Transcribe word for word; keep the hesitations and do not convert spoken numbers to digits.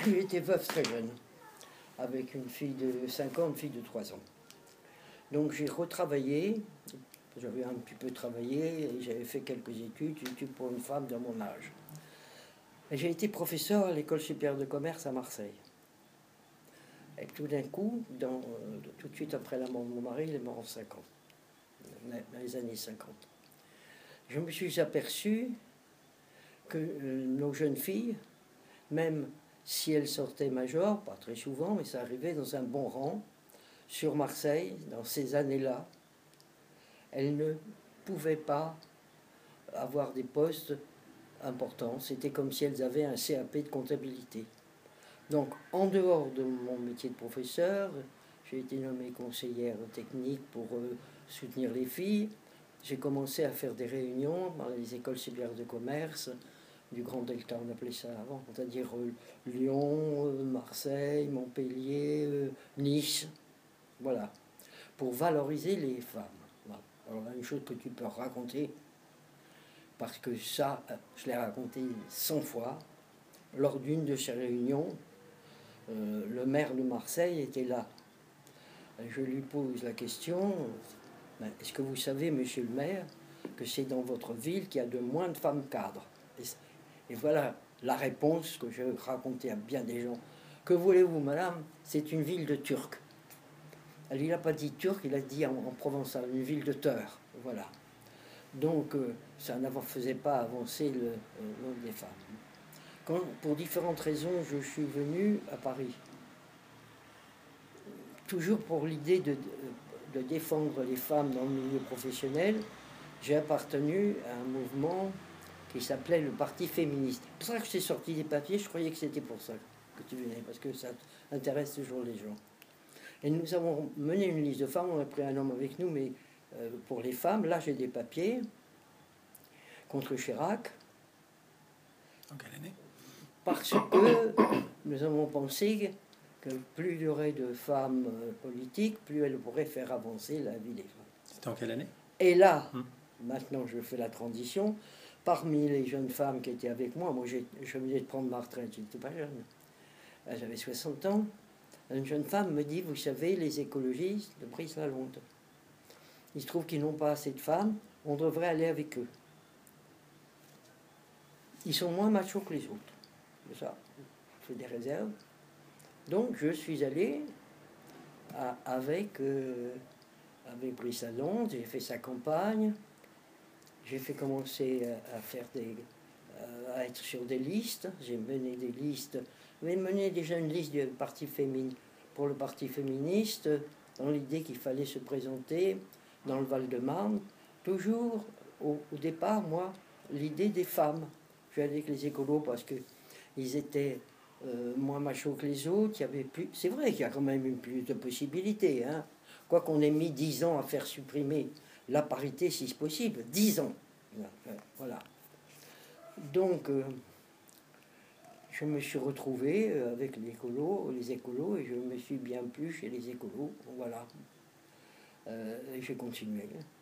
J'ai été veuf très jeune, avec une fille de cinq ans, une fille de trois ans. Donc j'ai retravaillé, j'avais un petit peu travaillé, et j'avais fait quelques études, études pour une femme de mon âge. Et j'ai été professeur à l'école supérieure de commerce à Marseille. Et tout d'un coup, dans, euh, tout de suite après la mort de mon mari, il est mort en cinquante, dans les années cinquante. Je me suis aperçu que euh, nos jeunes filles, même si elles sortaient major, pas très souvent, mais ça arrivait dans un bon rang, sur Marseille, dans ces années-là, elles ne pouvaient pas avoir des postes importants. C'était comme si elles avaient un C A P de comptabilité. Donc, en dehors de mon métier de professeur, j'ai été nommée conseillère technique pour euh, soutenir les filles. J'ai commencé à faire des réunions dans les écoles supérieures de commerce du Grand Delta, on appelait ça avant, c'est-à-dire euh, Lyon, euh, Marseille, Montpellier, euh, Nice, voilà, pour valoriser les femmes. Voilà. Alors, une chose que tu peux raconter, parce que ça, je l'ai raconté cent fois, lors d'une de ces réunions, euh, le maire de Marseille était là. Je lui pose la question, ben, est-ce que vous savez, monsieur le maire, que c'est dans votre ville qu'il y a de moins de femmes cadres? Et, et voilà la réponse que je racontais à bien des gens. Que voulez-vous, madame? C'est une ville de Turcs. Alors, il n'a pas dit turc, il a dit en, en provençal, une ville de Teurs. Voilà. Donc, euh, ça ne faisait pas avancer le euh, nombre des femmes. Quand, pour différentes raisons, je suis venu à Paris. Toujours pour l'idée de, de défendre les femmes dans le milieu professionnel, j'ai appartenu à un mouvement qui s'appelait le Parti féministe. C'est pour ça que je t'ai sorti des papiers, je croyais que c'était pour ça que tu venais, parce que ça intéresse toujours les gens. Et nous avons mené une liste de femmes, on a pris un homme avec nous, mais euh, pour les femmes, là j'ai des papiers contre Chirac. En quelle année? Parce que nous avons pensé que plus il y aurait de femmes euh, politiques, plus elles pourraient faire avancer la vie des femmes. C'était en quelle année? Et là, hum. maintenant je fais la transition, parmi les jeunes femmes qui étaient avec moi, moi j'ai, je venais de prendre ma retraite, j'étais pas jeune, j'avais soixante ans, une jeune femme me dit, vous savez, les écologistes de Brive-la-Gaillarde, il se trouve qu'ils n'ont pas assez de femmes, on devrait aller avec eux. Ils sont moins machos que les autres. C'est ça, je fais des réserves. Donc je suis allé à, avec, euh, avec Brive-la-Gaillarde, j'ai fait sa campagne, j'ai fait commencer à, à faire des, à être sur des listes, j'ai mené des listes, j'ai mené déjà une liste du parti féminin, pour le parti féministe, dans l'idée qu'il fallait se présenter dans le Val-de-Marne, toujours au, au départ, moi, l'idée des femmes. Je suis allé avec les écolos parce qu'ils étaient euh, moins machos que les autres, il y avait plus, c'est vrai qu'il y a quand même eu plus de possibilités, hein. Quoi qu'on ait mis dix ans à faire supprimer la parité, si c'est possible, dix ans. Voilà. Donc, euh, je me suis retrouvé avec les écolos, les écolos, et je me suis bien plu chez les écolos. Voilà. Euh, et j'ai continué.